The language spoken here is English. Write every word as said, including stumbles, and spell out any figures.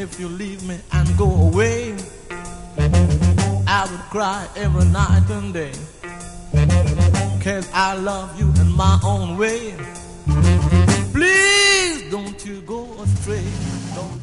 if you leave me and go away. I would cry every night and day, 'cause I love you in my own way. Please don't you go astray. Don't